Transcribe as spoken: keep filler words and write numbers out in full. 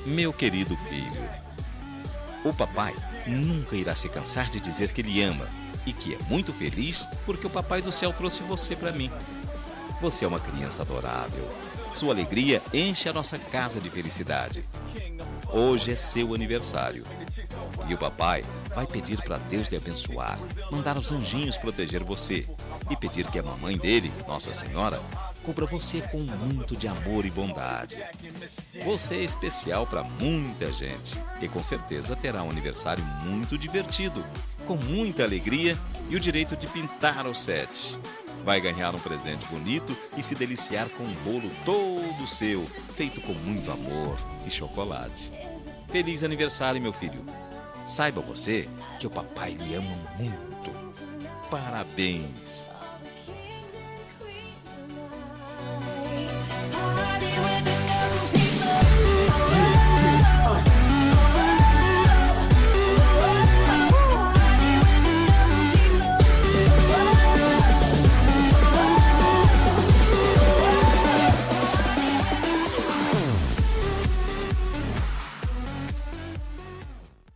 Meu querido filho, o papai nunca irá se cansar de dizer que ele ama e que é muito feliz porque o papai do céu trouxe você para mim. Você é uma criança adorável. Sua alegria enche a nossa casa de felicidade. Hoje é seu aniversário. E o papai vai pedir para Deus lhe abençoar, mandar os anjinhos proteger você e pedir que a mamãe dele, Nossa Senhora, cubra você com muito de amor e bondade. Você é especial para muita gente e com certeza terá um aniversário muito divertido, com muita alegria e o direito de pintar o sete. Vai ganhar um presente bonito e se deliciar com um bolo todo seu, feito com muito amor e chocolate. Feliz aniversário, meu filho! Saiba você que o papai lhe ama muito. Parabéns!